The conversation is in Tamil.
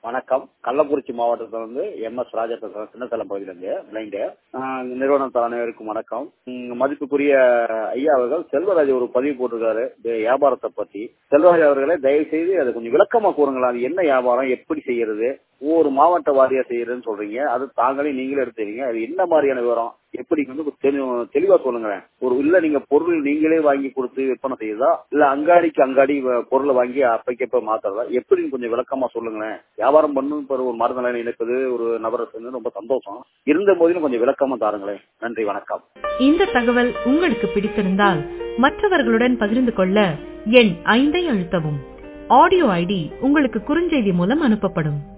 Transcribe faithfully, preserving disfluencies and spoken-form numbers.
வணக்கம். கள்ளக்குறிச்சி மாவட்டத்துல இருந்து எம் எஸ் ராஜா பேசுறேன். சின்னத்தலம் பகுதியிலிருந்து பிளைண்டு. நிறுவனம் அனைவருக்கும் வணக்கம். உம், மதிப்புக்குரிய ஐயா அவர்கள் செல்வராஜ் ஒரு பதிவு போட்டிருக்காரு இந்த வியாபாரத்தை பத்தி. செல்வராஜ் அவர்களே தயவு செய்து அதை கொஞ்சம் விளக்கமா கூறுங்களா. அது என்ன வியாபாரம், எப்படி செய்யறது, ஒவ்வொரு மாவட்ட வாரியா செய்யறதுன்னு சொல்றீங்க. அது தாங்களே நீங்களே எடுத்துறீங்க. அது என்ன மாதிரியான விவரம், எப்படி வந்து தெளி- தெளிவா சொல்லுங்களேன். ஒரு இல்ல நீங்க பொருள் நீங்களே வாங்கி கொடுத்து விற்பனை செய்யுதா, இல்ல அங்காடிக்கு அங்காடி வ- பொருளை வாங்கி அப்பைக்கப்ப மாத்துறதா, எப்படின்னு கொஞ்சம் விளக்கமா சொல்லுங்களேன். வியாபாரம் பண்ணும் ஒரு மருந்தலை இணைப்பது ஒரு நபரை சேர்ந்து ரொம்ப சந்தோஷம். இருந்த போதிலும் கொஞ்சம் விளக்கமா தாருங்களேன். நன்றி, வணக்கம். இந்த தகவல் உங்களுக்கு பிடித்திருந்தால் மற்றவர்களுடன் பகிர்ந்து கொள்ள எண் ஐந்தை அழுத்தவும். ஆடியோ ஐடி உங்களுக்கு குறுஞ்செய்தி மூலம் அனுப்பப்படும்.